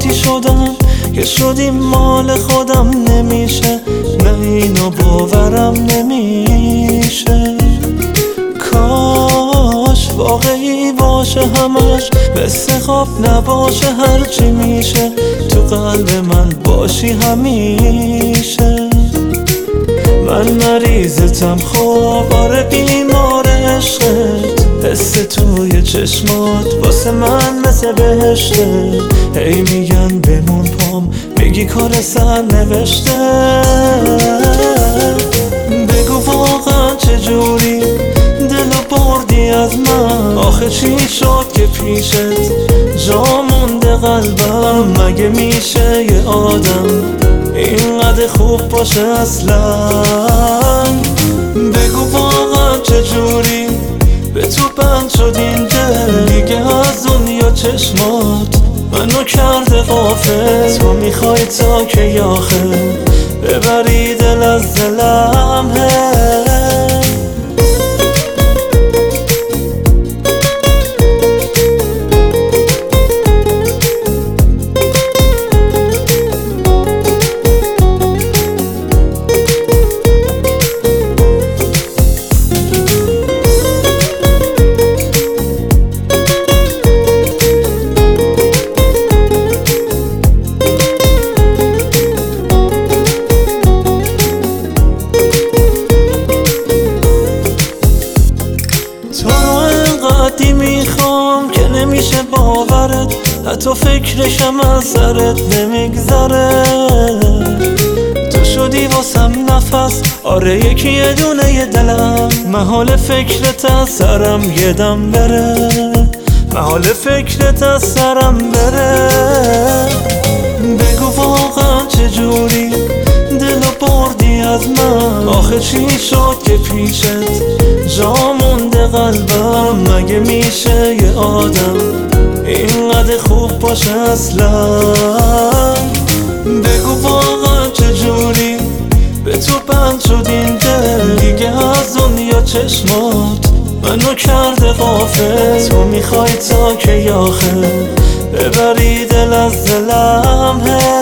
قاطی شدم که شدیم مال خودم نمیشه، نه اینو باورم نمیشه. کاش واقعی باشه همش، مثل خواب نباشه هرچی میشه، تو قلب من باشی همیشه. من مریضتم خب، آره بیمار عشقت، حس توی چشمات واسه من مثل بهشته. هی میگن بمون پام، میگی کار سر نوشته. بگو واقعا چجوری دلو بردی از من، آخه چی شد که پیشت جا مونده قلبم؟ مگه میشه یه آدم اینقدر خوب باشه اصلا؟ بگو واقعا چجوری به تو بند شد این دل، دیگه از دنیا چشمات منو کرده غافل. تو میخوای تا که آخر ببری دل از دلم؟ قدی میخوام که نمیشه باورت، حتی فکرشم از سرت نمیگذره. تو شدی واسم نفس، آره یکی یه دونه یه دلم، محال فکرت از سرم یه دم بره، محال فکرت از سرم بره. بگو واقعا چجوری دلو بردی از من، آخه چی شد که پیشت جا مونده قلبم؟ مگه میشه یه آدم اینقدر خوب باشه اصلا؟ بگو واقعا چجوری به تو بند شد این دل، دیگه از دنیا چشمات منو کرده غافل. تو میخوای تا که آخر ببری دل از دلم؟